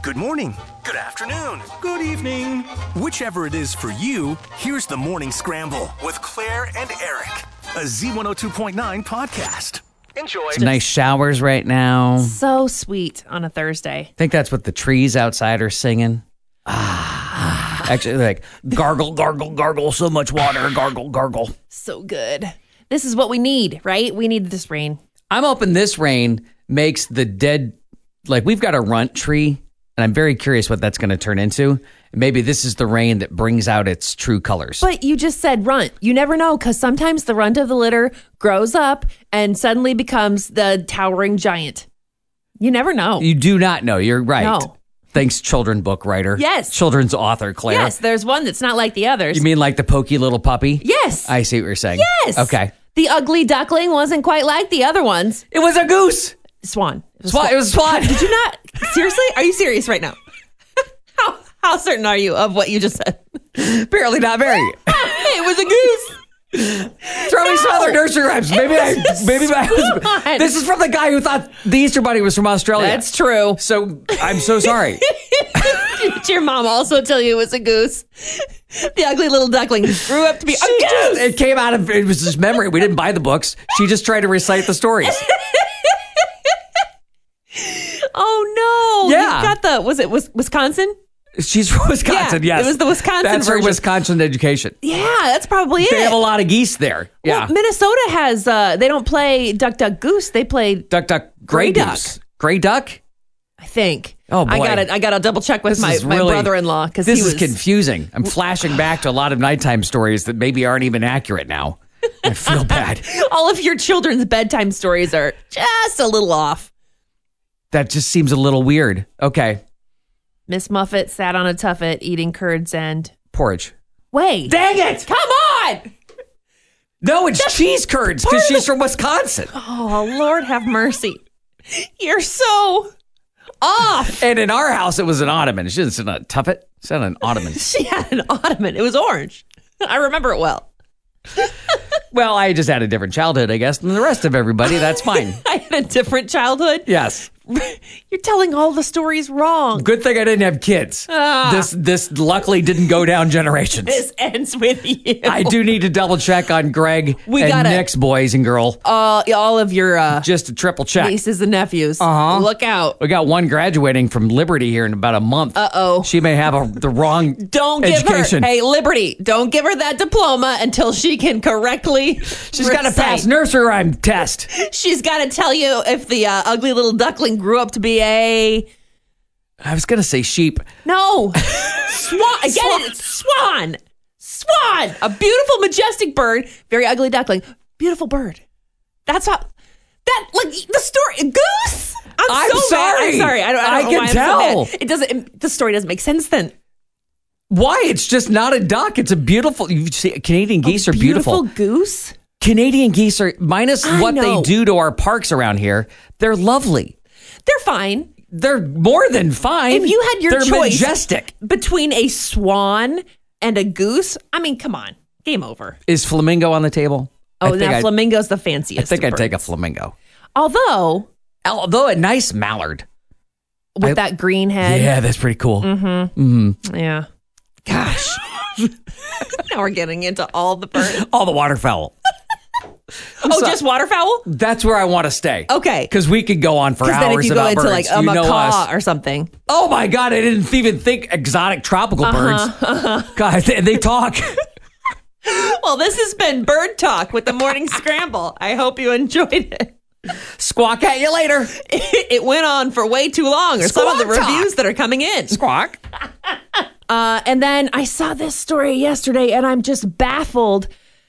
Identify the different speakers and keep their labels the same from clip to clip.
Speaker 1: Good morning.
Speaker 2: Good afternoon.
Speaker 1: Good evening. Whichever it is for you, here's the Morning Scramble
Speaker 2: With Claire and Eric.
Speaker 1: a Z102.9 podcast.
Speaker 2: Enjoy.
Speaker 3: Nice showers right now.
Speaker 4: So sweet on a Thursday.
Speaker 3: I think that's what the trees outside are singing. Actually, like gargle, gargle, gargle, so much water, gargle, gargle.
Speaker 4: So good. This is what we need, right? We need this rain.
Speaker 3: I'm hoping this rain makes the dead, like we've got a runt tree, and I'm very curious what that's going to turn into. Maybe this is the rain that brings out its true colors.
Speaker 4: But you just said runt. You never know, because sometimes the runt of the litter grows up and suddenly becomes the towering giant. You never know.
Speaker 3: You do not know. You're right.
Speaker 4: No.
Speaker 3: Thanks, children book writer.
Speaker 4: Yes.
Speaker 3: Children's author, Claire.
Speaker 4: Yes, there's one that's not like the others.
Speaker 3: You mean like the pokey little puppy?
Speaker 4: Yes.
Speaker 3: I see what you're saying.
Speaker 4: Yes.
Speaker 3: Okay.
Speaker 4: The ugly duckling wasn't quite like the other ones.
Speaker 3: It was a goose.
Speaker 4: Swan. It was
Speaker 3: Swan. It was swan.
Speaker 4: Did you not? Seriously? Are you serious right now? How certain are you of what you just said?
Speaker 3: Apparently not very.
Speaker 4: It was a goose.
Speaker 3: Throw me some other nursery rhymes. Maybe my husband. This is from the guy who thought the Easter Bunny was from Australia.
Speaker 4: That's true.
Speaker 3: So I'm so sorry.
Speaker 4: Did your mom also tell you it was a goose? The ugly little duckling grew up to be a goose.
Speaker 3: It came out of, it was just memory. We didn't buy the books. She just tried to recite the stories.
Speaker 4: Oh no.
Speaker 3: Yeah.
Speaker 4: You got the, was it Wisconsin?
Speaker 3: She's from Wisconsin,
Speaker 4: Yeah,
Speaker 3: yes.
Speaker 4: it was the Wisconsin
Speaker 3: That's
Speaker 4: version.
Speaker 3: her Wisconsin education.
Speaker 4: Yeah, that's probably it.
Speaker 3: They have a lot of geese there. Yeah.
Speaker 4: Well, Minnesota has, they don't play Duck, Duck, Goose. They play,
Speaker 3: Duck, duck, gray goose. Gray duck?
Speaker 4: I think.
Speaker 3: Oh, boy.
Speaker 4: I got to double check with my brother-in-law because
Speaker 3: This is confusing. I'm flashing back to a lot of nighttime stories that maybe aren't even accurate now. I feel bad.
Speaker 4: all of your children's bedtime stories are just a little off.
Speaker 3: That just seems a little weird. Okay.
Speaker 4: Miss Muffet sat on a tuffet eating curds and...
Speaker 3: Porridge.
Speaker 4: Wait.
Speaker 3: Dang it!
Speaker 4: Come on!
Speaker 3: No, it's cheese curds because she's from Wisconsin.
Speaker 4: Oh, Lord have mercy. You're so off.
Speaker 3: And in our house, it was an ottoman. She didn't sit on a tuffet. She sat on an ottoman.
Speaker 4: She had an ottoman. It was orange. I remember it well.
Speaker 3: Well, I just had a different childhood, I guess, than the rest of everybody. That's fine.
Speaker 4: I had a different childhood.
Speaker 3: Yes.
Speaker 4: You're telling all the stories wrong.
Speaker 3: Good thing I didn't have kids. This luckily didn't go down generations.
Speaker 4: This ends with you.
Speaker 3: I do need to double check on Greg and Nick's boys and girl.
Speaker 4: All of your
Speaker 3: Just a triple check.
Speaker 4: nieces and nephews.
Speaker 3: Uh-huh.
Speaker 4: Look out.
Speaker 3: We got one graduating from Liberty here in about a month.
Speaker 4: Uh-oh.
Speaker 3: She may have the wrong
Speaker 4: Don't
Speaker 3: education.
Speaker 4: give her, hey, Liberty, don't give her that diploma until she can correctly
Speaker 3: She's got to pass nursery rhyme test.
Speaker 4: She's got to tell you if the ugly little duckling grew up to be a...
Speaker 3: I was going to say sheep.
Speaker 4: No. Swan. Again, it's swan. Swan. A beautiful, majestic bird. Very ugly duckling. Beautiful bird. That's how... like, the story... Goose?
Speaker 3: I'm
Speaker 4: so
Speaker 3: sorry.
Speaker 4: mad. I'm sorry. I don't know
Speaker 3: can
Speaker 4: why
Speaker 3: tell.
Speaker 4: I'm so mad. It doesn't... The story doesn't make sense then.
Speaker 3: Why? It's just not a duck. It's a beautiful... You see, Canadian geese are beautiful.
Speaker 4: Goose?
Speaker 3: Canadian geese are, minus what they do to our parks around here, they're lovely.
Speaker 4: They're fine.
Speaker 3: They're more than fine.
Speaker 4: If you had your
Speaker 3: they're
Speaker 4: choice
Speaker 3: majestic.
Speaker 4: Between a swan and a goose, I mean, come on. Game over.
Speaker 3: Is flamingo on the table?
Speaker 4: Oh, now flamingo's the fanciest.
Speaker 3: I think I'd
Speaker 4: bird.
Speaker 3: take a flamingo.
Speaker 4: Although
Speaker 3: a nice mallard.
Speaker 4: with that green head.
Speaker 3: Yeah, that's pretty cool.
Speaker 4: Mm-hmm. Yeah. Gosh. Now we're getting into all the birds.
Speaker 3: All the waterfowl.
Speaker 4: Just waterfowl?
Speaker 3: That's where I want to stay.
Speaker 4: Okay.
Speaker 3: Because we could go on for hours
Speaker 4: then if you go
Speaker 3: about
Speaker 4: into
Speaker 3: birds.
Speaker 4: like a
Speaker 3: You know
Speaker 4: macaw
Speaker 3: us.
Speaker 4: or something.
Speaker 3: Oh my God, I didn't even think exotic tropical birds. God, they talk.
Speaker 4: Well, this has been Bird Talk with the Morning Scramble. I hope you enjoyed it.
Speaker 3: Squawk at you later.
Speaker 4: It went on for way too long, or some of the
Speaker 3: Squawk talk.
Speaker 4: reviews that are coming in.
Speaker 3: Squawk.
Speaker 4: And then I saw this story yesterday, and I'm just baffled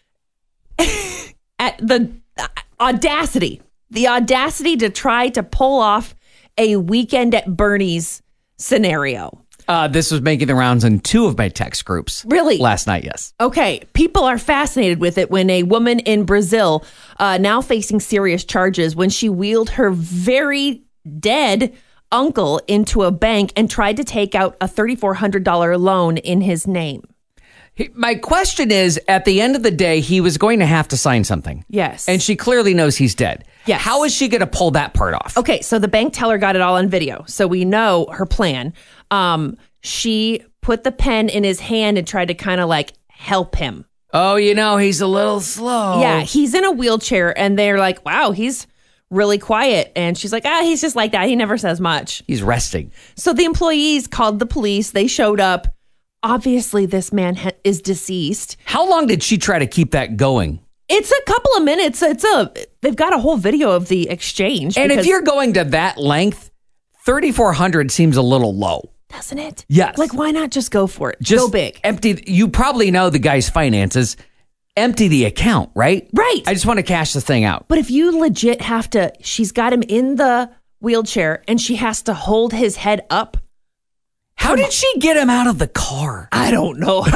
Speaker 4: at the audacity to try to pull off a weekend at Bernie's scenario.
Speaker 3: This was making the rounds in 2 of my text groups.
Speaker 4: Really?
Speaker 3: Last night, yes.
Speaker 4: Okay, people are fascinated with it when a woman in Brazil, now facing serious charges, when she wheeled her very dead uncle into a bank and tried to take out a $3,400 loan in his name.
Speaker 3: My question is, at the end of the day, he was going to have to sign something.
Speaker 4: Yes.
Speaker 3: And she clearly knows he's dead.
Speaker 4: Yes.
Speaker 3: How is she going to pull that part off?
Speaker 4: Okay, so the bank teller got it all on video. So we know her plan. She put the pen in his hand and tried to kind of like help him.
Speaker 3: Oh, he's a little slow.
Speaker 4: Yeah, he's in a wheelchair and they're like, wow, he's really quiet. And she's like, he's just like that. He never says much.
Speaker 3: He's resting.
Speaker 4: So the employees called the police. They showed up. Obviously, this man is deceased.
Speaker 3: How long did she try to keep that going?
Speaker 4: It's a couple of minutes. They've got a whole video of the exchange.
Speaker 3: And if you're going to that length, 3,400 seems a little low.
Speaker 4: Doesn't it?
Speaker 3: Yes.
Speaker 4: Like, why not just go for it?
Speaker 3: Just
Speaker 4: go big.
Speaker 3: Empty. You probably know the guy's finances. Empty the account, right?
Speaker 4: Right.
Speaker 3: I just want to cash this thing out.
Speaker 4: But if you legit have to, she's got him in the wheelchair and she has to hold his head up.
Speaker 3: How did she get him out of the car?
Speaker 4: I don't know.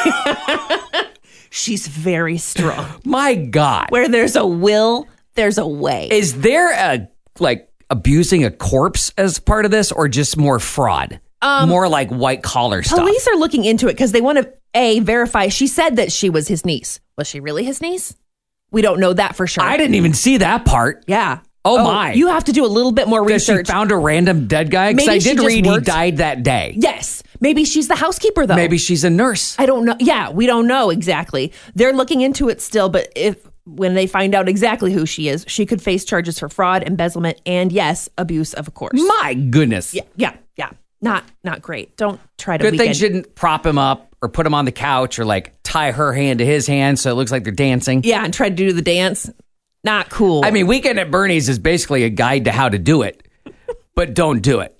Speaker 4: She's very strong.
Speaker 3: My God.
Speaker 4: Where there's a will, there's a way.
Speaker 3: Is there abusing a corpse as part of this, or just more fraud? More like white collar stuff.
Speaker 4: Police are looking into it because they want to verify. She said that she was his niece. Was she really his niece? We don't know that for sure.
Speaker 3: I didn't even see that part.
Speaker 4: Yeah.
Speaker 3: Oh my.
Speaker 4: You have to do a little bit more research.
Speaker 3: She found a random dead guy? Because I did read he died that day.
Speaker 4: Yes. Maybe she's the housekeeper, though.
Speaker 3: Maybe she's a nurse.
Speaker 4: I don't know. Yeah, we don't know exactly. They're looking into it still, but when they find out exactly who she is, she could face charges for fraud, embezzlement, and yes, abuse of a corpse.
Speaker 3: My goodness.
Speaker 4: Yeah. Not great. Don't try to
Speaker 3: Good thing she didn't prop him up or put him on the couch or like tie her hand to his hand so it looks like they're dancing.
Speaker 4: Yeah, and try to do the dance. Not cool.
Speaker 3: I mean, Weekend at Bernie's is basically a guide to how to do it, but don't do it.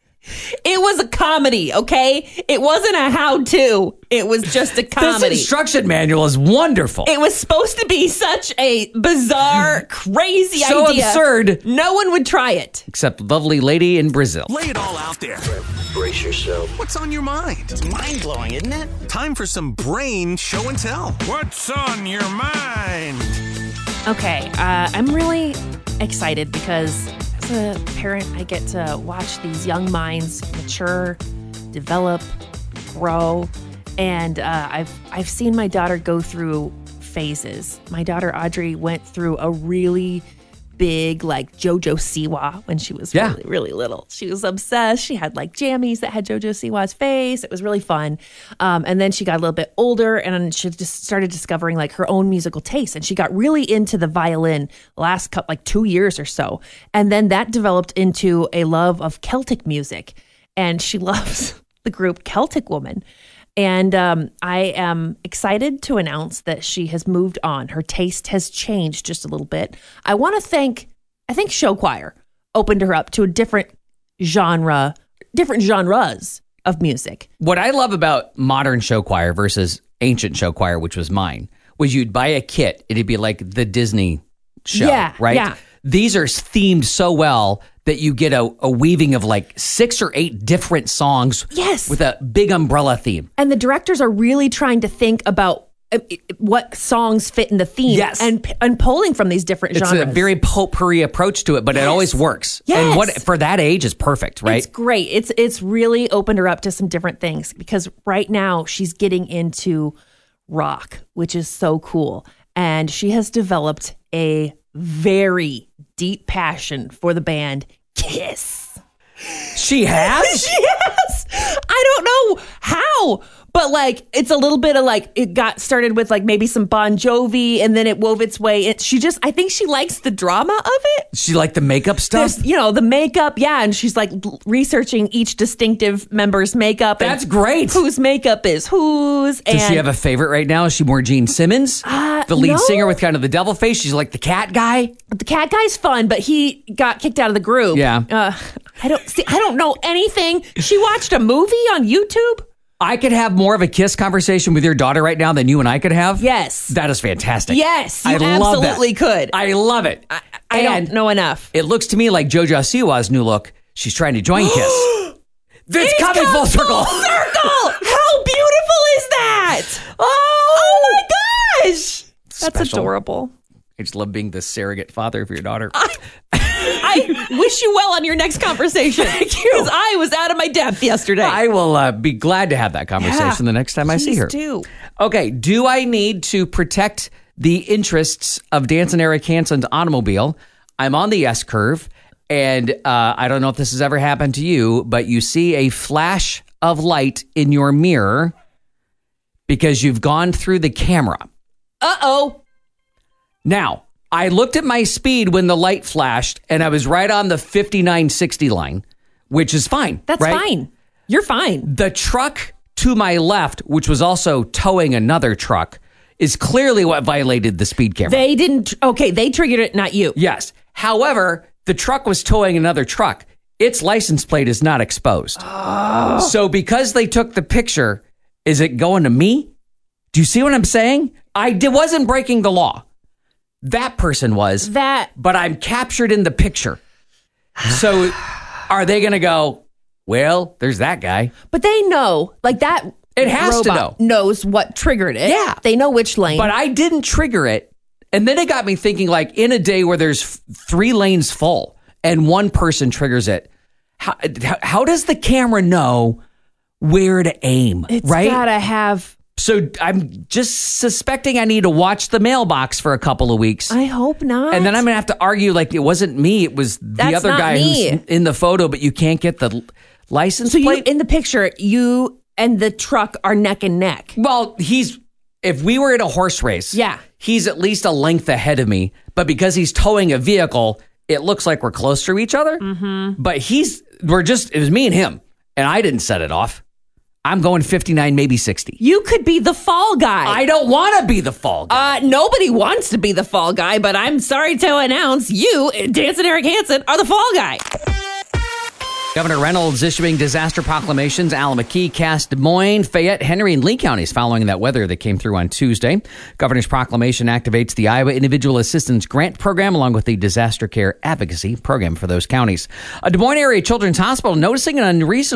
Speaker 4: It was a comedy, okay? It wasn't a how-to. It was just a comedy.
Speaker 3: This instruction manual is wonderful.
Speaker 4: It was supposed to be such a bizarre, crazy
Speaker 3: so
Speaker 4: idea.
Speaker 3: Absurd.
Speaker 4: No one would try it.
Speaker 3: Except lovely lady in Brazil.
Speaker 2: Lay it all out there.
Speaker 5: Brace yourself.
Speaker 2: What's on your mind?
Speaker 5: It's mind-blowing, isn't it?
Speaker 2: Time for some brain show and tell.
Speaker 6: What's on your mind?
Speaker 4: Okay, I'm really excited because as a parent, I get to watch these young minds mature, develop, grow, and I've seen my daughter go through phases. My daughter Audrey went through a really big like JoJo Siwa when she was really, really little. She was obsessed. She had like jammies that had JoJo Siwa's face. It was really fun. And then she got a little bit older and she just started discovering like her own musical taste. And she got really into the violin the last 2 years or so. And then that developed into a love of Celtic music. And she loves the group Celtic Woman. And I am excited to announce that she has moved on. Her taste has changed just a little bit. I want to thank, I think Show Choir opened her up to a different genres of music.
Speaker 3: What I love about modern Show Choir versus ancient Show Choir, which was mine, was you'd buy a kit. It'd be like the Disney show, right?
Speaker 4: Yeah.
Speaker 3: These are themed so well that you get a weaving of like 6 or 8 different songs with a big umbrella theme.
Speaker 4: And the directors are really trying to think about what songs fit in the theme and pulling from these different genres.
Speaker 3: It's a very potpourri approach to it, but it always works.
Speaker 4: Yes.
Speaker 3: And what for that age is perfect, right?
Speaker 4: It's great. It's really opened her up to some different things because right now she's getting into rock, which is so cool. And she has developed a very deep passion for the band Kiss.
Speaker 3: She has?
Speaker 4: Yes. I don't know how, but like it's a little bit of like it got started with like maybe some Bon Jovi and then it wove its way. I think she likes the drama of it.
Speaker 3: She liked the makeup stuff?
Speaker 4: There's, the makeup, yeah, and she's like researching each distinctive member's makeup.
Speaker 3: That's great.
Speaker 4: Whose makeup is whose.
Speaker 3: Does she have a favorite right now? Is she more Gene Simmons? The lead singer with kind of the devil face? She's like the cat guy?
Speaker 4: The cat guy's fun, but he got kicked out of the group.
Speaker 3: Yeah.
Speaker 4: I don't know anything. She watched a movie on YouTube.
Speaker 3: I could have more of a Kiss conversation with your daughter right now than you and I could have.
Speaker 4: Yes.
Speaker 3: That is fantastic.
Speaker 4: Yes, you
Speaker 3: love
Speaker 4: absolutely
Speaker 3: that.
Speaker 4: could.
Speaker 3: I love it.
Speaker 4: I don't know enough.
Speaker 3: It looks to me like JoJo Siwa's new look. She's trying to join Kiss. It's coming full circle.
Speaker 4: How beautiful is that? Oh my gosh. That's
Speaker 3: Special.
Speaker 4: adorable.
Speaker 3: I just love being the surrogate father of your daughter.
Speaker 4: I wish you well on your next conversation. Thank you. Because I was out of my depth yesterday.
Speaker 3: I will be glad to have that conversation the next time I see her.
Speaker 4: Do.
Speaker 3: Okay, do I need to protect the interests of Dance and Eric Hansen's automobile? I'm on the S curve, and I don't know if this has ever happened to you, but you see a flash of light in your mirror because you've gone through the camera.
Speaker 4: Uh-oh.
Speaker 3: Now, I looked at my speed when the light flashed, and I was right on the 59-60 line, which is fine.
Speaker 4: That's
Speaker 3: right?
Speaker 4: fine. You're fine.
Speaker 3: The truck to my left, which was also towing another truck, is clearly what violated the speed camera.
Speaker 4: They didn't. Okay, they triggered it, not you.
Speaker 3: Yes. However, the truck was towing another truck. Its license plate is not exposed. Oh. So because they took the picture, is it going to me? Do you see what I'm saying? Wasn't breaking the law. That person was. But I'm captured in the picture. So are they going to go, well, there's that guy.
Speaker 4: But they know, like that.
Speaker 3: It has to
Speaker 4: robot
Speaker 3: know.
Speaker 4: Knows what triggered it.
Speaker 3: Yeah.
Speaker 4: They know which lane.
Speaker 3: But I didn't trigger it. And then it got me thinking, like, in a day where there's 3 lanes full and one person triggers it, how does the camera know where to aim?
Speaker 4: It's
Speaker 3: right?
Speaker 4: gotta have.
Speaker 3: So I'm just suspecting I need to watch the mailbox for a couple of weeks.
Speaker 4: I hope not.
Speaker 3: And then I'm going to have to argue like it wasn't me. It was the other guy who's in the photo, but you can't get the license plate.
Speaker 4: So in the picture, you and the truck are neck and neck.
Speaker 3: Well, if we were in a horse race, he's at least a length ahead of me. But because he's towing a vehicle, it looks like we're close to each other. Mm-hmm. But it was me and him. And I didn't set it off. I'm going 59, maybe 60.
Speaker 4: You could be the fall guy.
Speaker 3: I don't want to be the fall guy.
Speaker 4: Nobody wants to be the fall guy, but I'm sorry to announce you, Dancing Eric Hansen, are the fall guy.
Speaker 3: Governor Reynolds issuing disaster proclamations. Alan McKee, Cass, Des Moines, Fayette, Henry, and Lee counties following that weather that came through on Tuesday. Governor's proclamation activates the Iowa Individual Assistance Grant Program along with the Disaster Care Advocacy Program for those counties. A Des Moines area children's hospital noticing an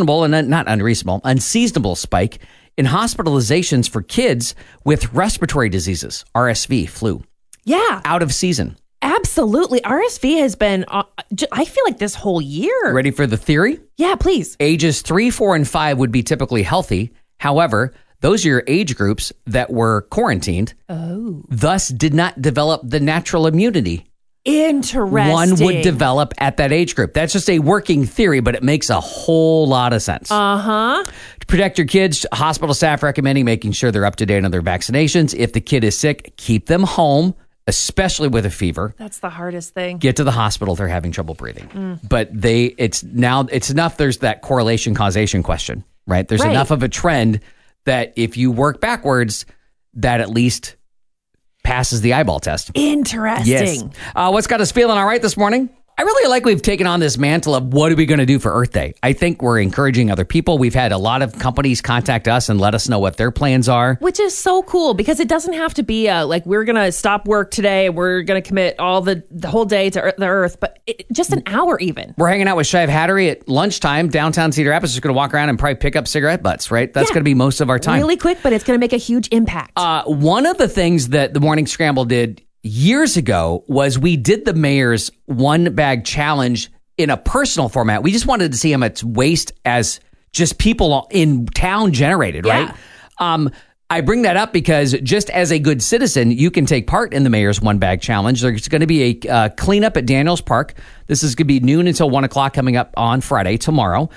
Speaker 3: unseasonable spike in hospitalizations for kids with respiratory diseases, RSV, flu.
Speaker 4: Yeah.
Speaker 3: Out of season.
Speaker 4: Absolutely. RSV has been, I feel like this whole year.
Speaker 3: Ready for the theory?
Speaker 4: Yeah, please.
Speaker 3: Ages 3, 4, and 5 would be typically healthy. However, those are your age groups that were quarantined. Oh. Thus did not develop the natural immunity
Speaker 4: Interesting.
Speaker 3: one would develop at that age group. That's just a working theory, but it makes a whole lot of sense.
Speaker 4: Uh-huh.
Speaker 3: To protect your kids, hospital staff recommending making sure they're up to date on their vaccinations. If the kid is sick, keep them home, especially with a fever.
Speaker 4: That's the hardest thing.
Speaker 3: Get to the hospital if they're having trouble breathing. But it's enough. There's that correlation causation question, right? There's enough of a trend that if you work backwards, that at least passes the eyeball test.
Speaker 4: Interesting.
Speaker 3: Yes. What's got us feeling all right this morning? I really like we've taken on this mantle of what are we going to do for Earth Day. I think we're encouraging other people. We've had a lot of companies contact us and let us know what their plans are.
Speaker 4: Which is so cool because it doesn't have to be like we're going to stop work today. We're going to commit all the whole day to the Earth, but just an hour even.
Speaker 3: We're hanging out with Shiv Hattery at lunchtime. Downtown Cedar Rapids is going to walk around and probably pick up cigarette butts, right? That's going to be most of our time.
Speaker 4: Really quick, but it's going to make a huge impact.
Speaker 3: One of the things that the Morning Scramble did years ago was we did the mayor's one bag challenge in a personal format. We just wanted to see how much waste as just people in town generated, right? I bring that up because just as a good citizen, you can take part in the mayor's one bag challenge. There's going to be a cleanup at Daniels Park. This is going to be noon until 1 o'clock coming up on Friday, tomorrow.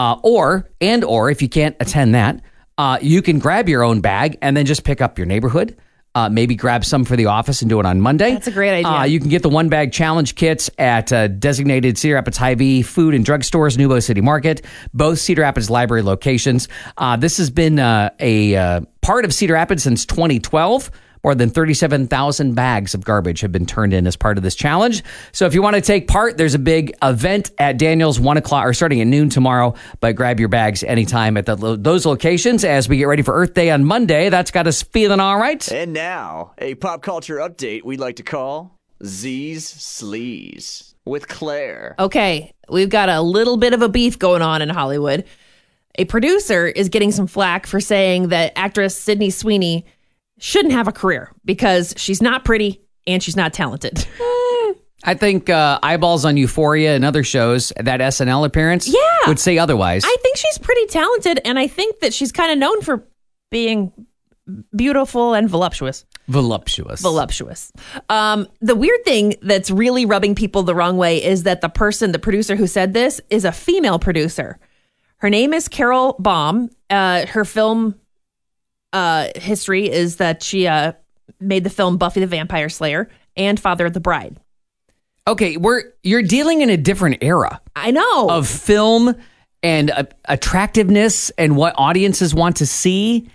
Speaker 3: Or if you can't attend that, you can grab your own bag and then just pick up your neighborhood. Maybe grab some for the office and do it on Monday.
Speaker 4: That's a great idea.
Speaker 3: You can get the one bag challenge kits at designated Cedar Rapids Hy-Vee food and drug stores, Nubo City Market, both Cedar Rapids Library locations. This has been a part of Cedar Rapids since 2012. More than 37,000 bags of garbage have been turned in as part of this challenge. So if you want to take part, there's a big event at Daniels 1 o'clock or starting at noon tomorrow. But grab your bags anytime at those locations as we get ready for Earth Day on Monday. That's got us feeling all right.
Speaker 5: And now, a pop culture update we like to call Z's Sleaze with Claire.
Speaker 4: Okay, we've got a little bit of a beef going on in Hollywood. A producer is getting some flack for saying that actress Sydney Sweeney shouldn't have a career because she's not pretty and she's not talented.
Speaker 3: I think eyeballs on Euphoria and other shows, that SNL appearance would say otherwise.
Speaker 4: I think she's pretty talented, and I think that she's kind of known for being beautiful and voluptuous.
Speaker 3: Voluptuous.
Speaker 4: The weird thing that's really rubbing people the wrong way is that the producer who said this is a female producer. Her name is Carol Baum. Her film history is that she made the film Buffy the Vampire Slayer and Father of the Bride.
Speaker 3: Okay, you're dealing in a different era.
Speaker 4: I know.
Speaker 3: Of film and attractiveness and what audiences want to see.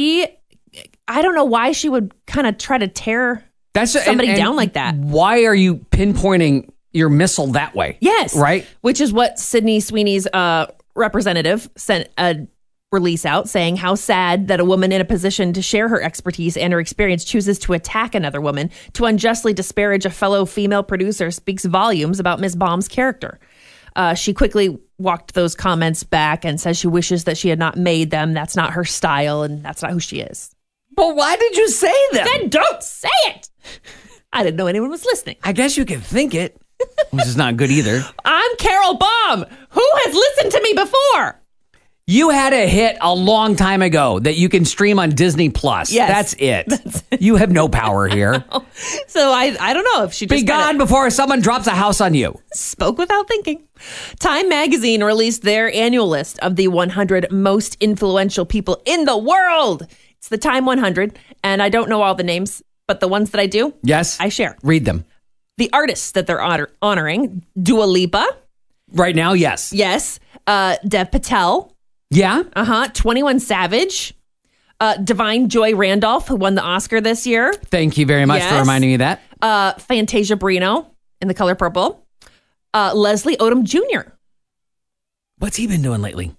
Speaker 4: I don't know why she would kind of try to tear somebody down like that.
Speaker 3: Why are you pinpointing your missile that way?
Speaker 4: Yes.
Speaker 3: Right?
Speaker 4: Which is what Sydney Sweeney's representative sent a release out saying how sad that a woman in a position to share her expertise and her experience chooses to attack another woman. To unjustly disparage a fellow female producer speaks volumes about Ms. Baum's character. She quickly walked those comments back and says she wishes that she had not made them. That's not her style and that's not who she is.
Speaker 3: But why did you say them?
Speaker 4: Then don't say it. I didn't know anyone was listening.
Speaker 3: I guess you can think it, which is not good either.
Speaker 4: I'm Carol Baum. Who has listened to me before?
Speaker 3: You had a hit a long time ago that you can stream on Disney Plus.
Speaker 4: Yes.
Speaker 3: That's it. You have no power here.
Speaker 4: So I don't know if she just
Speaker 3: be gone before someone drops a house on you.
Speaker 4: Spoke without thinking. Time magazine released their annual list of the 100 most influential people in the world. It's the Time 100, and I don't know all the names, but the ones that I do,
Speaker 3: yes,
Speaker 4: I share.
Speaker 3: Read them.
Speaker 4: The artists that they're honoring: Dua Lipa.
Speaker 3: Right now, yes.
Speaker 4: Yes. Dev Patel.
Speaker 3: Yeah.
Speaker 4: 21 Savage. Divine Joy Randolph, who won the Oscar this year.
Speaker 3: Thank you very much for reminding me of that.
Speaker 4: Fantasia Barrino in The Color Purple. Leslie Odom Jr.
Speaker 3: What's he been doing lately?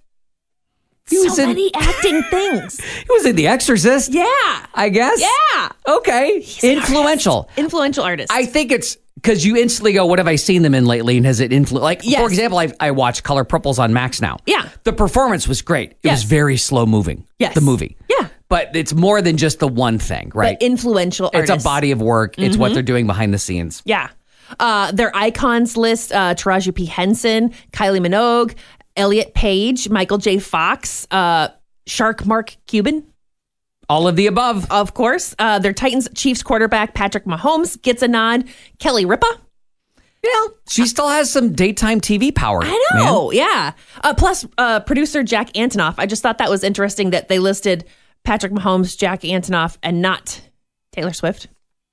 Speaker 4: Many acting things.
Speaker 3: He was in The Exorcist.
Speaker 4: Yeah.
Speaker 3: I guess.
Speaker 4: Yeah.
Speaker 3: Okay. Influential.
Speaker 4: Influential artist.
Speaker 3: I think it's because you instantly go, what have I seen them in lately? And has it influenced? Like, for example, I watched Color Purples on Max now.
Speaker 4: Yeah.
Speaker 3: The performance was great. It was very slow moving.
Speaker 4: Yes.
Speaker 3: The movie.
Speaker 4: Yeah.
Speaker 3: But it's more than just the one thing, right?
Speaker 4: But influential artists.
Speaker 3: It's a body of work. It's what they're doing behind the scenes.
Speaker 4: Yeah. Their icons list, Taraji P. Henson, Kylie Minogue, Elliot Page, Michael J. Fox, Shark Mark Cuban.
Speaker 3: All of the above.
Speaker 4: Of course. Their Titans Chiefs quarterback, Patrick Mahomes, gets a nod. Kelly Ripa.
Speaker 3: Yeah. She still has some daytime TV power.
Speaker 4: I know. Man. Yeah. Plus, producer Jack Antonoff. I just thought that was interesting that they listed Patrick Mahomes, Jack Antonoff, and not Taylor Swift.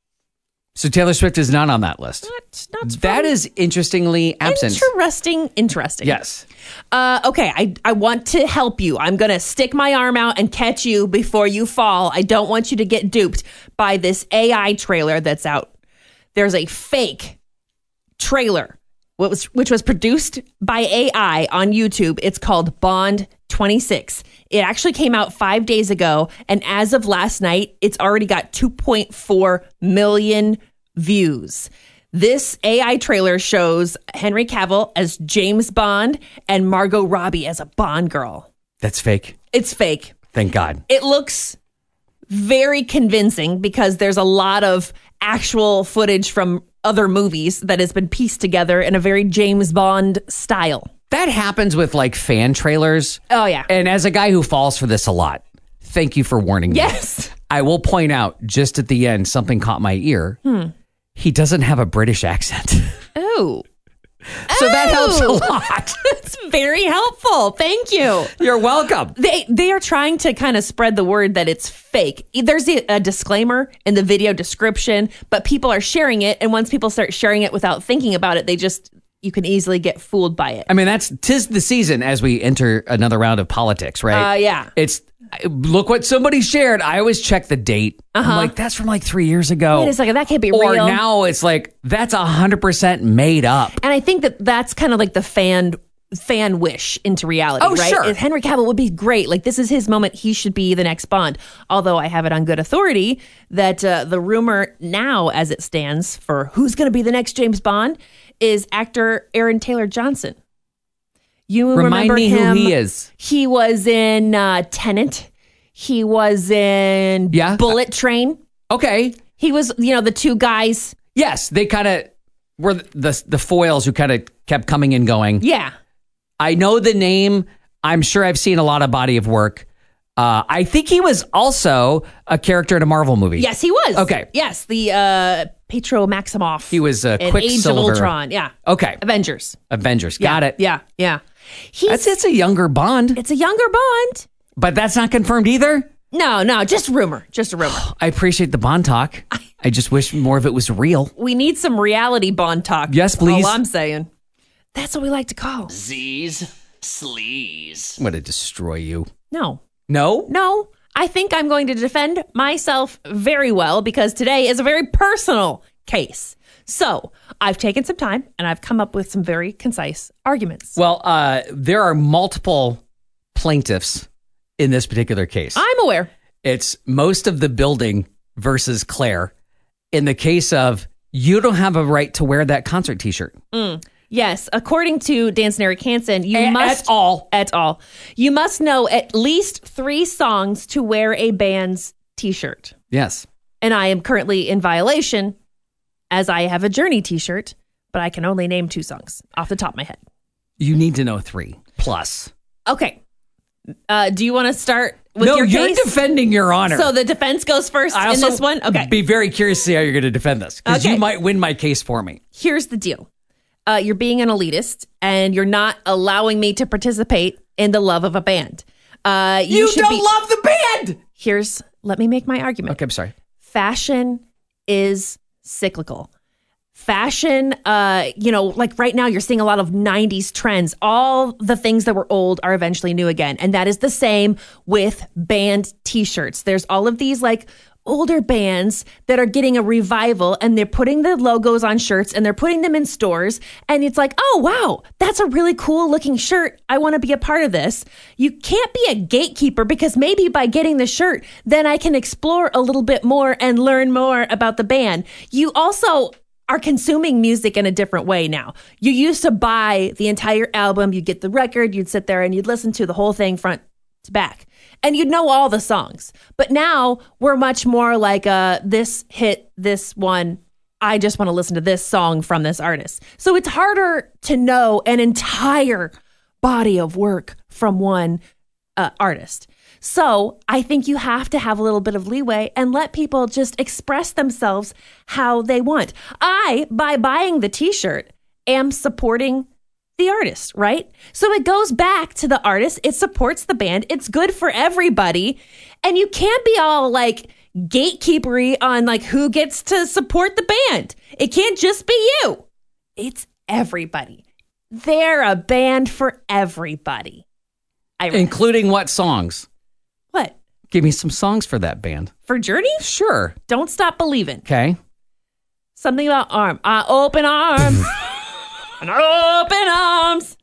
Speaker 3: So Taylor Swift is not on that list.
Speaker 4: Not
Speaker 3: that is interestingly absent.
Speaker 4: Interesting.
Speaker 3: Yes.
Speaker 4: Okay, I want to help you. I'm going to stick my arm out and catch you before you fall. I don't want you to get duped by this AI trailer that's out. There's a fake trailer which was produced by AI on YouTube. It's called Bond 26. It actually came out 5 days ago, and as of last night, it's already got 2.4 million views. This AI trailer shows Henry Cavill as James Bond and Margot Robbie as a Bond girl.
Speaker 3: That's fake.
Speaker 4: It's fake.
Speaker 3: Thank God.
Speaker 4: It looks very convincing because there's a lot of actual footage from other movies that has been pieced together in a very James Bond style.
Speaker 3: That happens with like fan trailers.
Speaker 4: Oh, yeah.
Speaker 3: And as a guy who falls for this a lot, thank you for warning me.
Speaker 4: Yes.
Speaker 3: I will point out just at the end, something caught my ear. He doesn't have a British accent.
Speaker 4: Oh.
Speaker 3: So that helps a lot.
Speaker 4: That's very helpful. Thank you.
Speaker 3: You're welcome.
Speaker 4: They are trying to kind of spread the word that it's fake. There's a disclaimer in the video description, but people are sharing it. And once people start sharing it without thinking about it, you can easily get fooled by it.
Speaker 3: I mean, 'tis the season as we enter another round of politics, right?
Speaker 4: Yeah.
Speaker 3: Look what somebody shared. I always check the date. I'm like, that's from like 3 years ago.
Speaker 4: Wait a second, that can't be
Speaker 3: or
Speaker 4: real.
Speaker 3: Or now it's like, that's 100% made up.
Speaker 4: And I think that's kind of like the fan wish into reality, right?
Speaker 3: Sure.
Speaker 4: If Henry Cavill would be great. Like, this is his moment. He should be the next Bond. Although I have it on good authority that the rumor now, as it stands, for who's going to be the next James Bond is actor Aaron Taylor Johnson. You
Speaker 3: Remind me
Speaker 4: him,
Speaker 3: who he is.
Speaker 4: He was in Tenet. He was in Bullet Train.
Speaker 3: Okay.
Speaker 4: He was, the two guys.
Speaker 3: Yes, they kind of were the foils who kind of kept coming and going.
Speaker 4: Yeah.
Speaker 3: I know the name. I'm sure I've seen a lot of body of work. I think he was also a character in a Marvel movie.
Speaker 4: Yes, he was.
Speaker 3: Okay.
Speaker 4: Yes, the Petro Maximoff.
Speaker 3: He was
Speaker 4: in
Speaker 3: Quicksilver.
Speaker 4: Age of Ultron. Yeah.
Speaker 3: Okay.
Speaker 4: Avengers.
Speaker 3: Got it.
Speaker 4: Yeah.
Speaker 3: It's a younger Bond,
Speaker 4: It's a younger Bond.
Speaker 3: but that's not confirmed either.
Speaker 4: No, just rumor. Just a rumor.
Speaker 3: I appreciate the Bond talk. I just wish more of it was real.
Speaker 4: We need some reality Bond talk.
Speaker 3: Yes, please.
Speaker 4: All I'm saying. That's what we like to call.
Speaker 5: Z's Sleaze.
Speaker 3: I'm going to destroy you.
Speaker 4: No.
Speaker 3: No?
Speaker 4: I think I'm going to defend myself very well because today is a very personal case. So I've taken some time and I've come up with some very concise arguments.
Speaker 3: Well, there are multiple plaintiffs in this particular case.
Speaker 4: I'm aware.
Speaker 3: It's most of the building versus Claire. In the case of, you don't have a right to wear that concert t-shirt.
Speaker 4: Yes, according to Dance and Eric Hansen, you must
Speaker 3: at all.
Speaker 4: You must know at least 3 songs to wear a band's t-shirt.
Speaker 3: Yes.
Speaker 4: And I am currently in violation as I have a Journey t-shirt, but I can only name 2 songs off the top of my head.
Speaker 3: You need to know 3 plus.
Speaker 4: Okay. Do you want to start with
Speaker 3: No,
Speaker 4: your
Speaker 3: you're
Speaker 4: case?
Speaker 3: defending your honor.
Speaker 4: So the defense goes first
Speaker 3: I
Speaker 4: in
Speaker 3: also
Speaker 4: this one? Okay.
Speaker 3: be very curious to see how you're going to defend this, because
Speaker 4: Okay.
Speaker 3: you might win my case for me.
Speaker 4: Here's the deal. You're being an elitist and you're not allowing me to participate in the love of a band.
Speaker 3: You
Speaker 4: should
Speaker 3: don't love the band!
Speaker 4: Let me make my argument.
Speaker 3: Okay, I'm sorry.
Speaker 4: Fashion is cyclical. Fashion, like right now you're seeing a lot of 90s trends. All the things that were old are eventually new again. And that is the same with band t-shirts. There's all of these like older bands that are getting a revival and they're putting the logos on shirts and they're putting them in stores. And it's like, oh, wow, that's a really cool looking shirt. I want to be a part of this. You can't be a gatekeeper because maybe by getting the shirt, then I can explore a little bit more and learn more about the band. You also are consuming music in a different way now. You used to buy the entire album, you'd get the record, you'd sit there and you'd listen to the whole thing front to back. And you'd know all the songs. But now we're much more like this hit, this one. I just want to listen to this song from this artist. So it's harder to know an entire body of work from one artist. So I think you have to have a little bit of leeway and let people just express themselves how they want. By buying the t-shirt, am supporting the artist, right? So it goes back to the artist. It supports the band. It's good for everybody. And you can't be all like gatekeepery on like who gets to support the band. It can't just be you. It's everybody. They're a band for everybody.
Speaker 3: Including what songs?
Speaker 4: What?
Speaker 3: Give me some songs for that band.
Speaker 4: For Journey?
Speaker 3: Sure.
Speaker 4: Don't Stop Believing.
Speaker 3: Okay.
Speaker 4: Something about open arms. And open arms.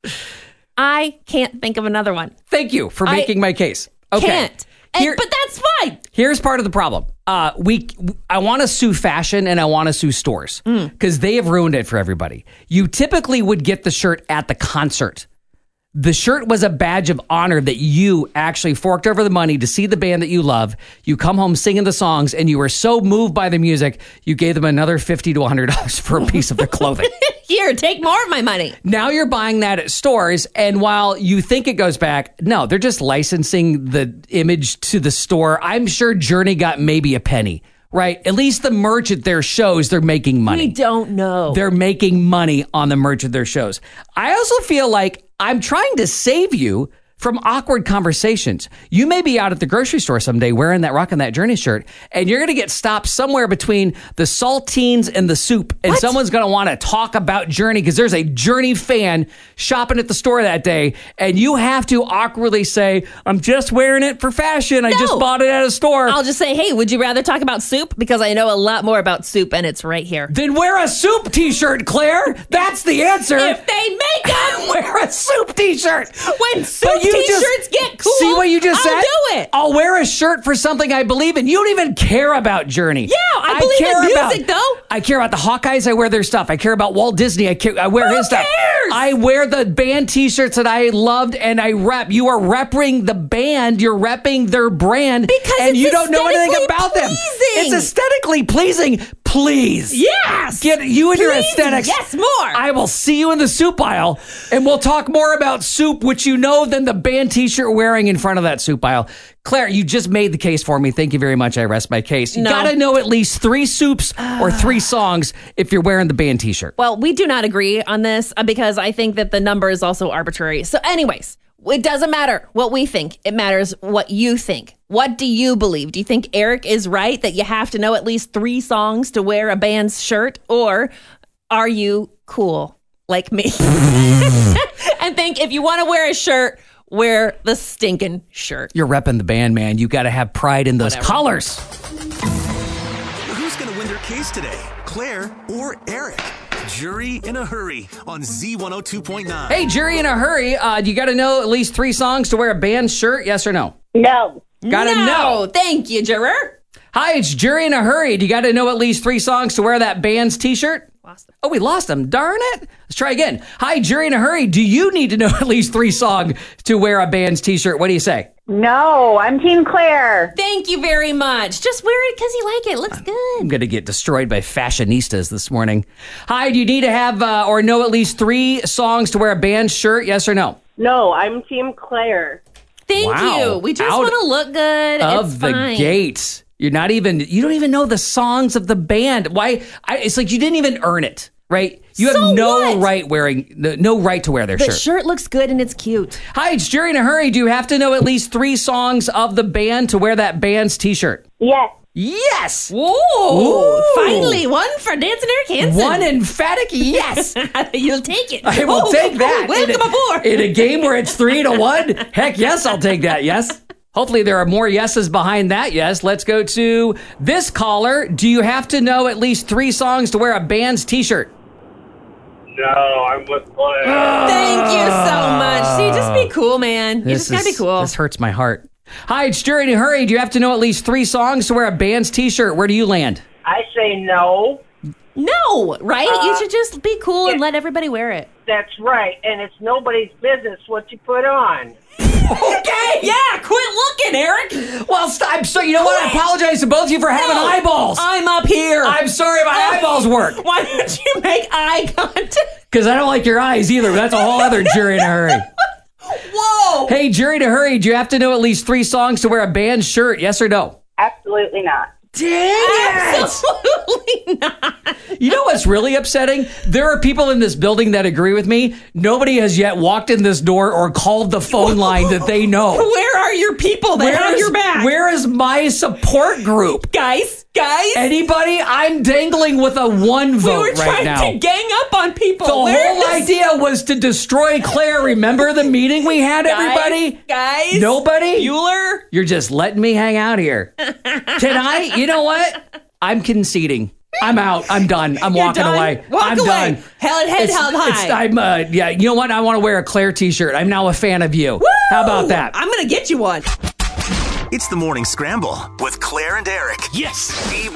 Speaker 4: I can't think of another one.
Speaker 3: Thank you for making my case. Okay.
Speaker 4: Can't. But that's fine.
Speaker 3: Here's part of the problem. I want to sue fashion and I want to sue stores because they have ruined it for everybody. You typically would get the shirt at the concert. The shirt was a badge of honor that you actually forked over the money to see the band that you love. You come home singing the songs and you were so moved by the music, you gave them another $50 to $100 for a piece of their clothing.
Speaker 4: Here, take more of my money.
Speaker 3: Now you're buying that at stores, and while you think it goes back, no, they're just licensing the image to the store. I'm sure Journey got maybe a penny, right? At least the merch at their shows, they're making money.
Speaker 4: We don't know.
Speaker 3: They're making money on the merch of their shows. I also feel like I'm trying to save you from awkward conversations. You may be out at the grocery store someday rocking that Journey shirt, and you're going to get stopped somewhere between the saltines and the soup, and someone's going to want to talk about Journey because there's a Journey fan shopping at the store that day, and you have to awkwardly say, I'm just wearing it for fashion. I just bought it at a store.
Speaker 4: I'll just say, hey, would you rather talk about soup? Because I know a lot more about soup, and it's right here.
Speaker 3: Then wear a soup t-shirt, Claire. That's the answer.
Speaker 4: If they make them,
Speaker 3: wear a soup t-shirt.
Speaker 4: When soup t-shirts get cool,
Speaker 3: see what you just said?
Speaker 4: I'll do it.
Speaker 3: I'll wear a shirt for something I believe in. You don't even care about Journey.
Speaker 4: Yeah, I believe in music, though.
Speaker 3: I care about the Hawkeyes. I wear their stuff. I care about Walt Disney. I wear his stuff. I wear the band t-shirts that I loved and I rep. You are repping the band. You're repping their brand.
Speaker 4: Because
Speaker 3: and
Speaker 4: it's
Speaker 3: you don't know anything
Speaker 4: aesthetically
Speaker 3: about them.
Speaker 4: pleasing.
Speaker 3: It's aesthetically pleasing. please.
Speaker 4: Yes.
Speaker 3: Get you and your
Speaker 4: Please,
Speaker 3: aesthetics.
Speaker 4: yes, more.
Speaker 3: I will see you in the soup aisle, and we'll talk more about soup, which you know, than the band T-shirt wearing in front of that soup aisle. Claire, you just made the case for me. Thank you very much. I rest my case. You
Speaker 4: No.
Speaker 3: got to know at least 3 soups or 3 songs if you're wearing the band T-shirt.
Speaker 4: Well, we do not agree on this because I think that the number is also arbitrary. So anyways, it doesn't matter what we think. It matters what you think. What do you believe? Do you think Eric is right that you have to know at least 3 songs to wear a band's shirt? Or are you cool like me? And think if you want to wear a shirt, wear the stinking shirt.
Speaker 3: You're repping the band, man. You got to have pride in those colors.
Speaker 2: Who's going to win their case today? Claire or Eric? Jury in a Hurry on Z102.9.
Speaker 3: Hey, jury in a hurry. You got to know at least 3 songs to wear a band shirt? Yes or no?
Speaker 7: No.
Speaker 3: Gotta know.
Speaker 4: Thank you, juror.
Speaker 3: Hi, it's Jury in a Hurry. Do you got to know at least 3 songs to wear that band's T-shirt? Oh, we lost them. Darn it. Let's try again. Hi, Jury in a Hurry. Do you need to know at least 3 songs to wear a band's T-shirt? What do you say?
Speaker 7: No, I'm Team Claire.
Speaker 4: Thank you very much. Just wear it because you like it. It looks good.
Speaker 3: I'm going to get destroyed by fashionistas this morning. Hi, do you need to have or know at least 3 songs to wear a band shirt? Yes or no?
Speaker 7: No, I'm Team Claire.
Speaker 4: Thank
Speaker 3: Wow.
Speaker 4: you. We just
Speaker 3: Out
Speaker 4: want to look good.
Speaker 3: Of
Speaker 4: It's
Speaker 3: the
Speaker 4: fine.
Speaker 3: gate. You don't even know the songs of the band. Why? It's like you didn't even earn it, right? You
Speaker 4: So
Speaker 3: have no
Speaker 4: what?
Speaker 3: right to wear their
Speaker 4: The
Speaker 3: shirt.
Speaker 4: shirt looks good and it's cute.
Speaker 3: Hi, it's Jury in a Hurry. Do you have to know at least 3 songs of the band to wear that band's T-shirt?
Speaker 7: Yes.
Speaker 3: Yes.
Speaker 4: Whoa!
Speaker 3: Ooh.
Speaker 4: Finally, one for Dancing Eric Hansen.
Speaker 3: One emphatic yes.
Speaker 4: You'll take it.
Speaker 3: I will take that.
Speaker 4: Welcome aboard.
Speaker 3: In a game where it's 3-1, heck yes, I'll take that. Yes. Hopefully there are more yeses behind that yes. Let's go to this caller. Do you have to know at least 3 songs to wear a band's T-shirt?
Speaker 8: No, I'm with Claire.
Speaker 4: Thank you so much. See, just be cool, man. You just gotta be cool.
Speaker 3: This hurts my heart. Hi, it's Jury in a Hurry. Do you have to know at least 3 songs to wear a band's T-shirt? Where do you land?
Speaker 8: I say no.
Speaker 4: No, right? You should just be cool and let everybody wear it.
Speaker 8: That's right, and it's nobody's business what you put on.
Speaker 3: Okay.
Speaker 4: Yeah, quit looking, Eric.
Speaker 3: Well, I'm sorry. You know what? I apologize to both of you for having eyeballs.
Speaker 4: I'm up here.
Speaker 3: I'm sorry my eyeballs work.
Speaker 4: Why don't you make eye contact?
Speaker 3: Because I don't like your eyes either. That's a whole other Jury in a Hurry.
Speaker 4: Whoa.
Speaker 3: Hey, Jury in a Hurry. Do you have to know at least 3 songs to wear a band shirt? Yes or no?
Speaker 7: Absolutely not.
Speaker 3: Dang it!
Speaker 4: Absolutely not.
Speaker 3: You know what's really upsetting? There are people in this building that agree with me. Nobody has yet walked in this door or called the phone line that they know.
Speaker 4: Where are your people that have your back?
Speaker 3: Where is my support group?
Speaker 4: Guys?
Speaker 3: Anybody? I'm dangling with a 1 vote
Speaker 4: We were trying
Speaker 3: right now.
Speaker 4: to gang up on people.
Speaker 3: The
Speaker 4: Where
Speaker 3: whole
Speaker 4: is-
Speaker 3: idea was to destroy Claire. Remember the meeting we had, everybody?
Speaker 4: Guys?
Speaker 3: Nobody?
Speaker 4: Bueller?
Speaker 3: You're just letting me hang out here. Can I? You know what? I'm conceding. I'm out. I'm done. I'm walking
Speaker 4: done?
Speaker 3: away.
Speaker 4: Walk
Speaker 3: I'm
Speaker 4: away.
Speaker 3: done.
Speaker 4: Head held high.
Speaker 3: Yeah, you know what? I want to wear a Claire t-shirt. I'm now a fan of you.
Speaker 4: Woo!
Speaker 3: How about that?
Speaker 4: I'm going to get you one.
Speaker 2: It's the Morning Scramble with Claire and Eric. Yes.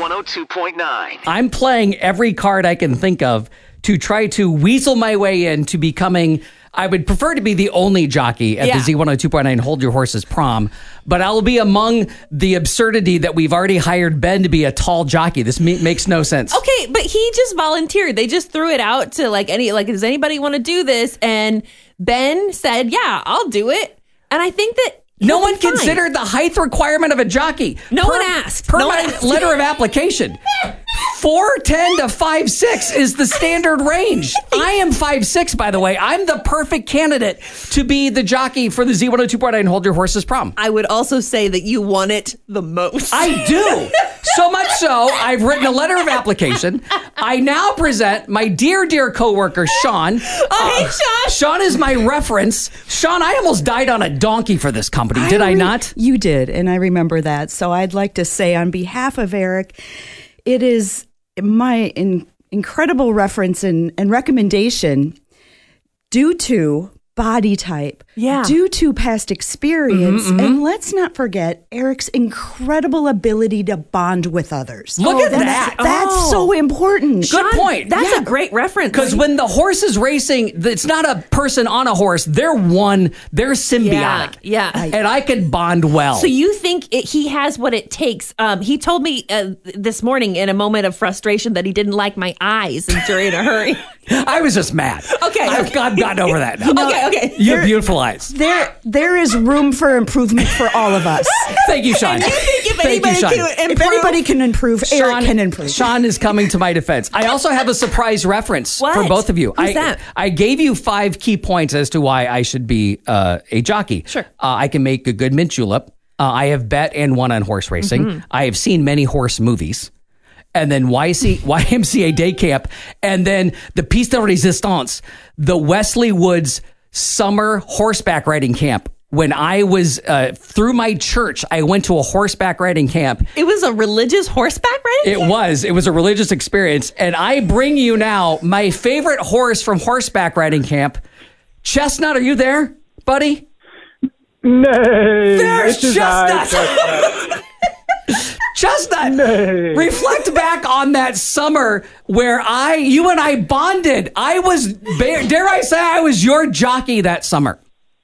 Speaker 2: Z102.9.
Speaker 3: I'm playing every card I can think of to try to weasel my way into becoming, I would prefer to be the only jockey at the Z102.9 Hold Your Horses prom, but I'll be among the absurdity that we've already hired Ben to be a tall jockey. This makes no sense.
Speaker 4: Okay, but he just volunteered. They just threw it out to does anybody want to do this? And Ben said, yeah, I'll do it. And I think that
Speaker 3: No
Speaker 4: he'll
Speaker 3: one
Speaker 4: be fine.
Speaker 3: considered the height requirement of a jockey.
Speaker 4: No one asked.
Speaker 3: Per
Speaker 4: No one
Speaker 3: my
Speaker 4: asked.
Speaker 3: letter of application. 4'10" to 5'6" is the standard range. I am 5'6", by the way. I'm the perfect candidate to be the jockey for the Z102.9 Hold Your Horses prom.
Speaker 4: I would also say that you want it the most.
Speaker 3: I do. So much so, I've written a letter of application. I now present my dear, dear coworker, Sean.
Speaker 4: Oh, hey, Sean.
Speaker 3: Sean is my reference. Sean, I almost died on a donkey for this company. Did I not?
Speaker 9: You did, and I remember that. So I'd like to say on behalf of Eric, it is my incredible reference and recommendation due to body type
Speaker 4: Yeah.
Speaker 9: due to past experience. And let's not forget Eric's incredible ability to bond with others.
Speaker 3: Look at
Speaker 9: that's,
Speaker 3: that.
Speaker 9: That's so important.
Speaker 3: Good point.
Speaker 4: That's a great reference.
Speaker 3: Because when the horse is racing, it's not a person on a horse. They're one. They're symbiotic.
Speaker 4: Yeah.
Speaker 3: And I can bond well.
Speaker 4: So you think he has what it takes? He told me this morning in a moment of frustration that he didn't like my eyes in Jury in a Hurry.
Speaker 3: I was just mad.
Speaker 4: Okay.
Speaker 3: I've gotten over that now.
Speaker 4: Okay.
Speaker 3: You have beautiful eyes.
Speaker 9: There is room for improvement for all of us.
Speaker 3: Thank you, Sean.
Speaker 4: And you think if
Speaker 3: Thank
Speaker 4: anybody
Speaker 3: you, Sean.
Speaker 4: can
Speaker 9: If
Speaker 4: improve,
Speaker 9: anybody can improve, Eric can improve.
Speaker 3: Sean is coming to my defense. I also have a surprise reference
Speaker 4: What?
Speaker 3: for both of you.
Speaker 4: Who's that?
Speaker 3: I gave you 5 key points as to why I should be a jockey.
Speaker 4: Sure.
Speaker 3: I can make a good mint julep. I have bet and won on horse racing. I have seen many horse movies. And then YMCA day camp. And then the Piece de Resistance, the Wesley Woods summer horseback riding camp. When I was through my church, I went to a horseback riding camp.
Speaker 4: it was a religious horseback riding?
Speaker 3: It was a religious experience. And I bring you now my favorite horse from horseback riding camp. Chestnut, are you there, buddy?
Speaker 10: Nay.
Speaker 3: There's
Speaker 10: It is I,
Speaker 3: Chestnut. Chestnut,
Speaker 10: Nay.
Speaker 3: reflect back on that summer where you and I bonded. I was, dare I say, I was your jockey that summer.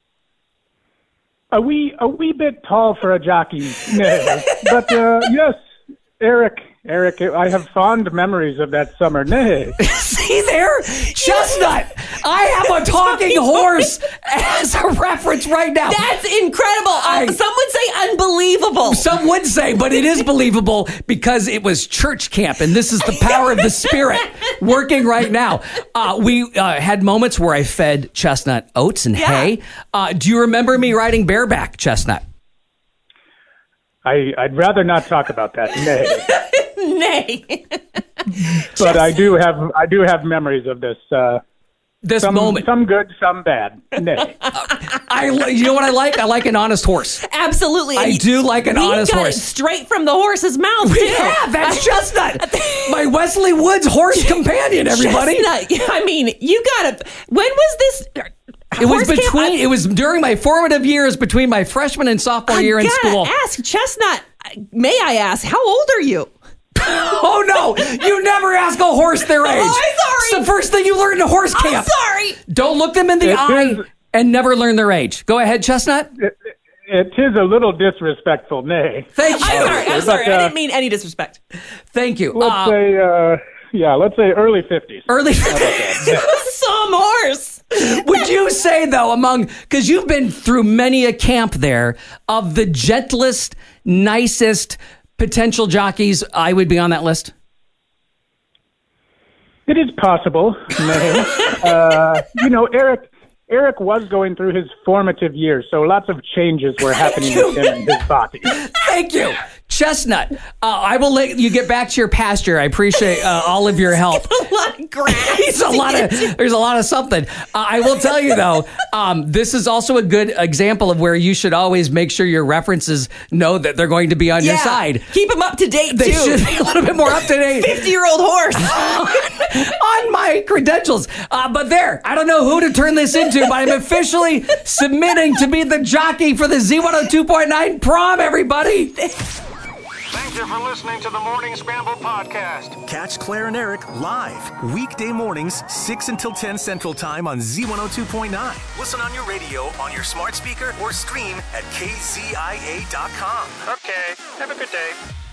Speaker 10: A wee bit tall for a jockey. Nay. But yes, Eric, I have fond memories of that summer. Nay.
Speaker 3: See there? Chestnut, I have a talking horse as a reference right now.
Speaker 4: That's incredible. Some would say unbelievable.
Speaker 3: Some would say, but it is believable because it was church camp, and this is the power of the Spirit working right now. We had moments where I fed Chestnut oats and hay. Do you remember me riding bareback, Chestnut?
Speaker 10: I'd rather not talk about that. Nay.
Speaker 4: Nay.
Speaker 10: But I do have memories of this.
Speaker 3: This
Speaker 10: some,
Speaker 3: moment.
Speaker 10: Some good, some bad. Nay.
Speaker 3: You know what I like? I like an honest horse.
Speaker 4: Absolutely.
Speaker 3: I do like an honest
Speaker 4: got
Speaker 3: horse.
Speaker 4: It straight from the horse's mouth, too.
Speaker 3: Yeah, that's Chestnut. My Wesley Woods horse companion, everybody.
Speaker 4: Chestnut. I mean, you got to. When was this?
Speaker 3: It was during my formative years between my freshman and sophomore year in school.
Speaker 4: Ask Chestnut. May I ask, how old are you?
Speaker 3: Oh no! You never ask a horse their age.
Speaker 4: Oh, I'm sorry.
Speaker 3: It's the first thing you learn in a horse camp.
Speaker 4: I'm sorry.
Speaker 3: Don't look them in the eye and never learn their age. Go ahead, Chestnut.
Speaker 10: It is a little disrespectful. Nay.
Speaker 3: Thank you.
Speaker 4: I'm sorry. I didn't mean any disrespect.
Speaker 3: Thank you.
Speaker 10: Let's say early 50s.
Speaker 3: Early 50s.
Speaker 4: Some horse.
Speaker 3: Would you say, though, because you've been through many a camp there, of the gentlest, nicest potential jockeys, I would be on that list?
Speaker 10: It is possible. Eric was going through his formative years, so lots of changes were happening with him and his body.
Speaker 3: Thank you. Chestnut, I will let you get back to your pasture. I appreciate all of your help.
Speaker 4: A lot of grass.
Speaker 3: There's a lot of something. I will tell you, though, this is also a good example of where you should always make sure your references know that they're going to be on your side.
Speaker 4: Keep them up to date,
Speaker 3: They
Speaker 4: too.
Speaker 3: should be a little bit more up to date.
Speaker 4: 50-year-old horse.
Speaker 3: On my credentials. But there, I don't know who to turn this into, but I'm officially submitting to be the jockey for the Z102.9 prom, everybody.
Speaker 6: Thank you for listening to the Morning Scramble podcast.
Speaker 2: Catch Claire and Eric live weekday mornings 6 until 10 Central Time on Z102.9. Listen on your radio, on your smart speaker, or stream at kzia.com.
Speaker 6: Okay, have a good day.